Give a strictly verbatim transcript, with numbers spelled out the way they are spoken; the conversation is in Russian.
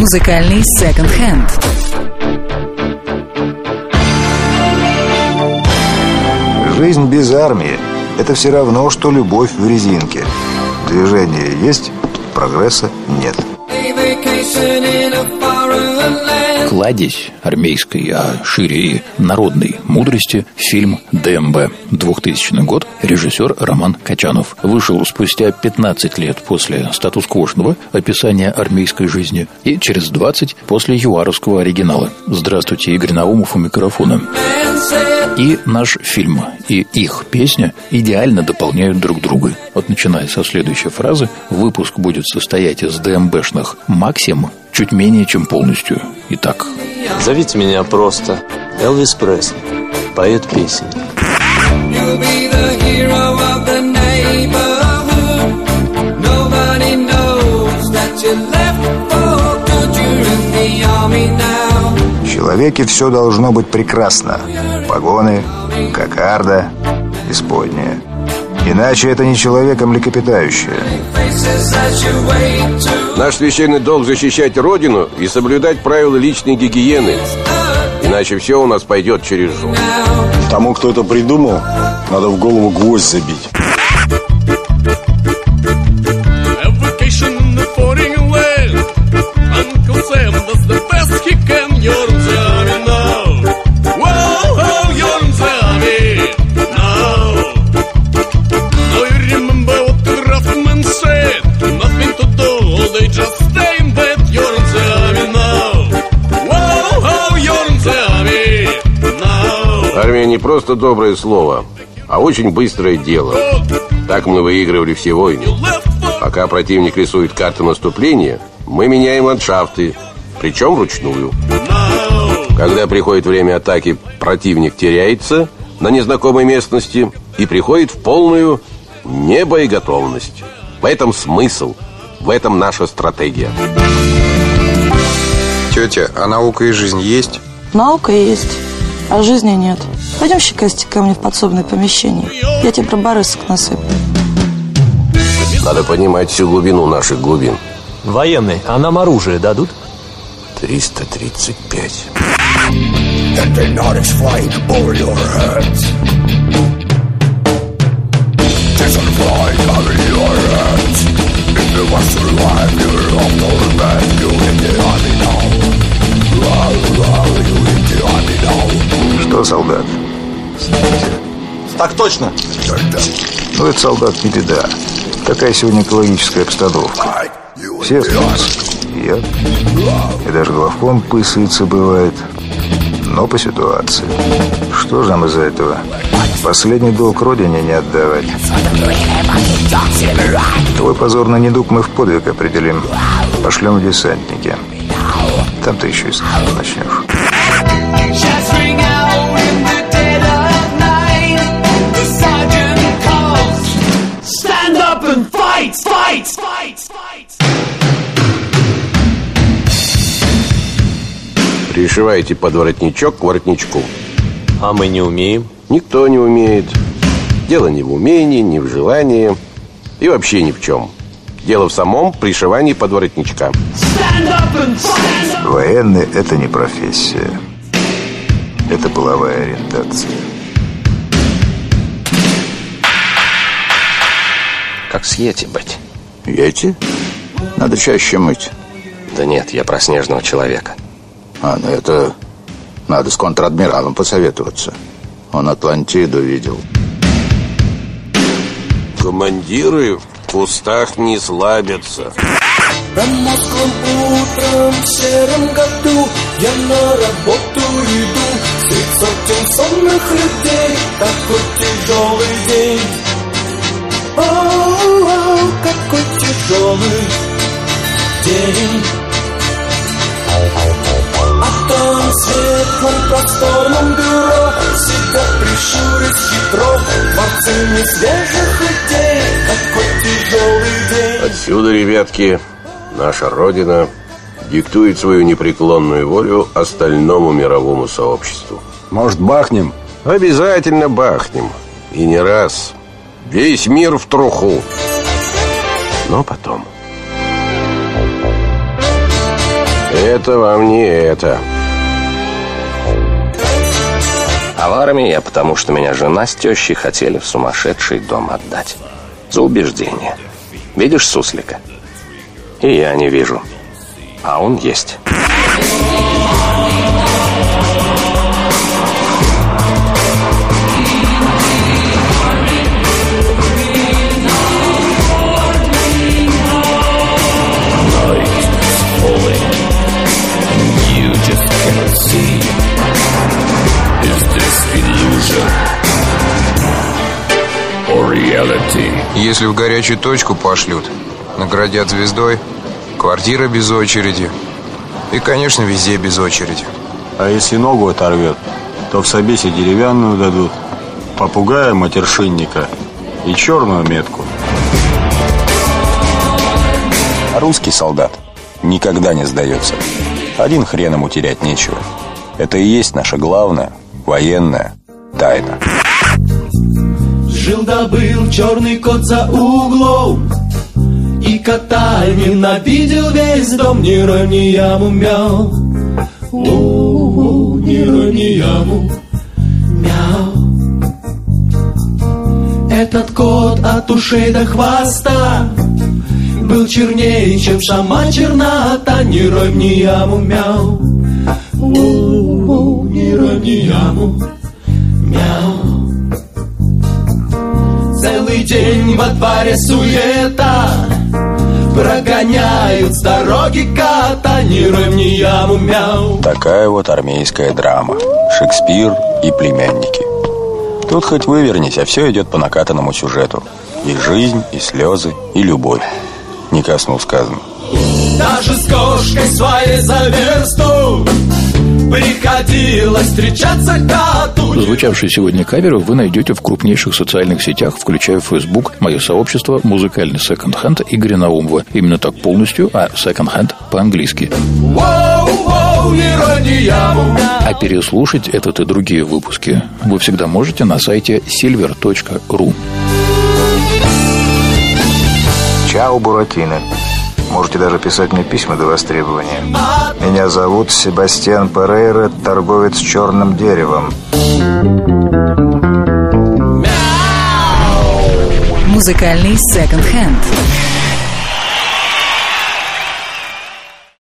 Музыкальный секонд-хенд. Жизнь без армии – это все равно, что любовь в резинке. Движение есть, прогресса нет. Кладезь армейской, а шире и народной мудрости фильм ДМБ. двухтысячный год, режиссер Роман Качанов. Вышел спустя пятнадцать лет после статус-квошного описания армейской жизни и через двадцать после юаровского оригинала. Здравствуйте, Игорь Наумов у микрофона. И наш фильм, и их песня идеально дополняют друг друга. Вот начиная со следующей фразы, выпуск будет состоять из ДМБшных максим чуть менее чем полностью. Итак. Зовите меня просто Элвис Пресли, поэт песен. В человеке все должно быть прекрасно. Погоны, кокарда, исподняя. Иначе это не человек, а млекопитающее. Наш священный долг защищать Родину и соблюдать правила личной гигиены. Иначе все у нас пойдет через жопу. Тому, кто это придумал, надо в голову гвоздь забить. Армия не просто доброе слово, а очень быстрое дело. Так мы выигрывали все войны. Пока противник рисует карты наступления, мы меняем ландшафты, причем вручную. Когда приходит время атаки, противник теряется на незнакомой местности и приходит в полную небоеготовность. В этом смысл, в этом наша стратегия. Тетя, а наука и жизнь есть? Наука есть, а жизни нет. Пойдем щекасти ко мне в подсобное помещение. Я тебе про барысок насыплю. Надо понимать всю глубину наших глубин. Военные, а нам оружие дадут? триста тридцать пять. Что, солдат? Так точно. Ну, это, солдат, не беда. Такая сегодня экологическая обстановка. Все снятся. Я. И даже главком пысается бывает. Но по ситуации. Что же нам из-за этого? Последний долг родине не отдавать. Твой позорный недуг мы в подвиг определим. Пошлем в десантники. Там ты еще и сразу начнешь. Пришивайте под воротничок к воротничку. А мы не умеем. Никто не умеет. Дело не в умении, не в желании и вообще ни в чем. Дело в самом пришивании под воротничка. Военный – это не профессия. Это половая ориентация. Как с Йети быть? Йети? Надо чаще мыть. Да нет, я про снежного человека. А, ну это... Надо с контр-адмиралом посоветоваться. Он Атлантиду видел. Командиры в кустах не слабятся. Промозглым утром в сером году я на работу иду. Средь сотен сонных людей такой тяжелый день. О-о-о, какой тяжелый день. А там в светлом просторном бюро сидят, прищурясь хитро, творцы несвежих идей. Какой тяжелый день. Отсюда, ребятки, наша Родина диктует свою непреклонную волю остальному мировому сообществу. Может, бахнем? Обязательно бахнем. И не раз. Весь мир в труху. Но потом. Это вам не это. А в армии я потому, что меня жена с тещей хотели в сумасшедший дом отдать. За убеждение. Видишь суслика? И я не вижу. А он есть. Если в горячую точку пошлют, наградят звездой, квартира без очереди. И, конечно, везде без очереди. А если ногу оторвет, то в собесе деревянную дадут, попугая матершинника и черную метку. Русский солдат никогда не сдается. Один хрен ему терять нечего. Это и есть наша главная военная тайна. Жил-да-был черный кот за углом, и кота ненавидел весь дом. Ни рой, ни яму мяу. У-у-у, ни рой, ни яму мяу. Этот кот от ушей до хвоста был чернее, чем сама чернота. Ни рой, ни яму мяу. У-у-у, ни рой, ни яму мяу. Целый день во дворе суета, прогоняют с дороги кота. Ни рой, ни яму мяу. Такая вот армейская драма. Шекспир и племянники. Тут хоть вывернись, а все идет по накатанному сюжету. И жизнь, и слезы, и любовь. Не ко сну сказано. Даже с кошкой своей за версту приходилось встречаться коту. Звучавший сегодня кавер вы найдете в крупнейших социальных сетях, включая Facebook, мое сообщество, музыкальный секонд-хенд Игоря Наумова. Именно так полностью, а секонд-хенд по-английски. А переслушать этот и другие выпуски вы всегда можете на сайте silver точка ру. Чао, Буратино. Можете даже писать мне письма до востребования. Меня зовут Себастьян Перейра, торговец черным деревом. Музыкальный секонд-хенд.